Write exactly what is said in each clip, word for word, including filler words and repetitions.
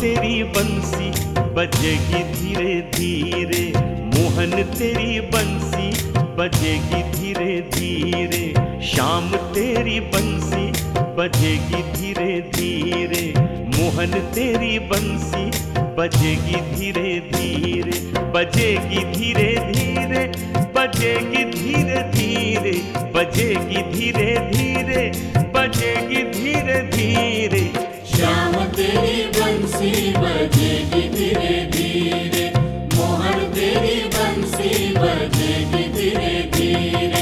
तेरी बंसी बजेगी धीरे धीरे, मोहन तेरी बंसी बजेगी धीरे धीरे, शाम तेरी बंसी बजेगी धीरे धीरे, मोहन तेरी बंसी बजेगी धीरे धीरे, बजेगी धीरे धीरे, बजेगी धीरे धीरे, बजेगी धीरे धीरे, बजेगी धीरे धीरे, श्याम तेरी बंसी बजेगी धीरे धीरे, मोहन तेरी बंसी बजेगी धीरे धीरे।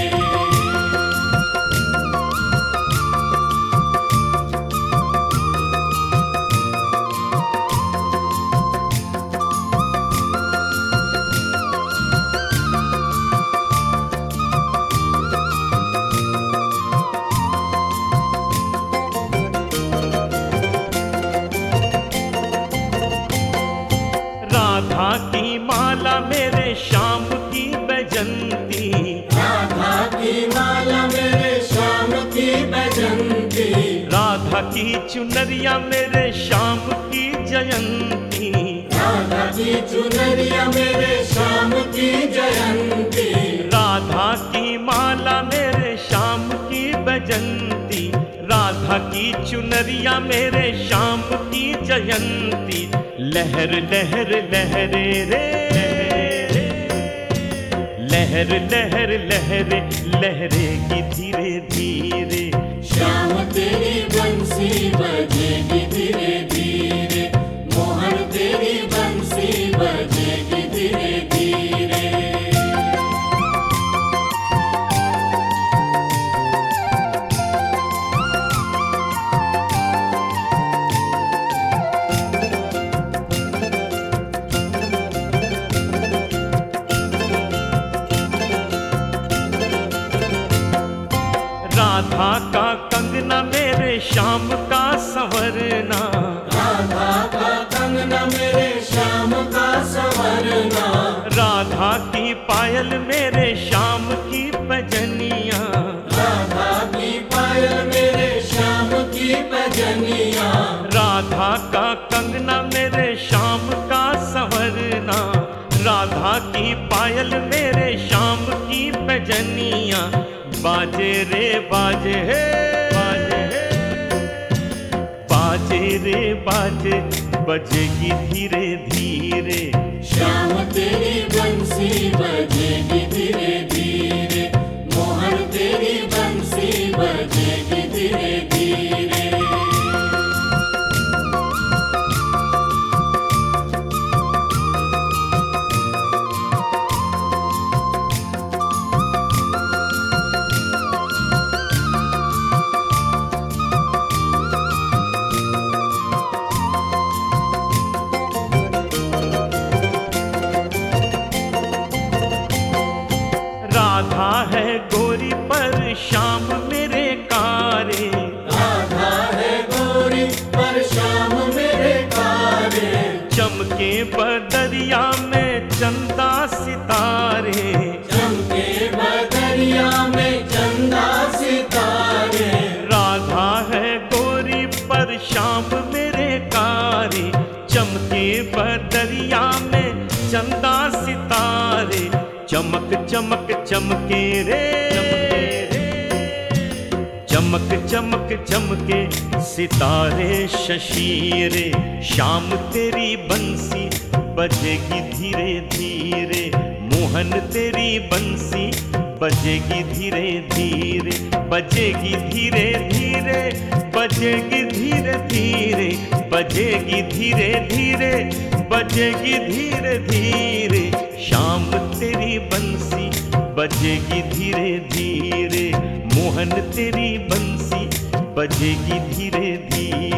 राधा की माला मेरे श्याम की बैजंती, राधा की माला मेरे श्याम की बैजंती, राधा की चुनरिया मेरे श्याम की जयंती, राधा की चुनरिया मेरे श्याम की जयंती, राधा की माला मेरे श्याम की बैजंती, राधा की चुनरिया मेरे श्याम की जयंती, लहर लहर लहरे रे, लहर लहर लहरे लहरेगी धीरे धीरे, श्याम तेरी बंसी बजेगी धीरे धीरे, मोहन तेरी बंसी बजेगी धीरे धीरे। राधा का कंगना मेरे श्याम का संवरना, राधा का कंगना मेरे श्याम का संवरना, राधा की पायल मेरे श्याम की भजनिया, राधा की पायल मेरे श्याम की भजनिया, राधा का कंगना मेरे श्याम का संवरना, राधा की पायल मेरे श्याम की भजनिया, बाजे रे बाजे हे बाजे हे बाजे रे बाजे, बजेगी धीरे धीरे, श्याम तेरी बंसी बजेगी धीरे धीरे, मोहन तेरी बंसी बजेगी धीरे धीरे। राधा है गोरी पर श्याम मेरे कारे, राधा है गोरी पर श्याम मेरे कारे, चमके बदरिया में चंदा सितारे, चमके बदरिया में चंदा सितारे, राधा है गोरी पर श्याम मेरे कारे, चमके बदरिया में चंदा सितारे, चमक चमक चमके रे, चमक चमक चमके सितारे शशीरे, शाम तेरी बंसी बजेगी धीरे धीरे, मोहन तेरी बंसी बजेगी धीरे धीरे, बजेगी धीरे धीरे, बजेगी धीरे धीरे, बजेगी धीरे धीरे, बजेगी धीरे धीरे, शाम तेरी बंसी बजेगी धीरे धीरे, मोहन तेरी बंसी बजेगी धीरे धीरे।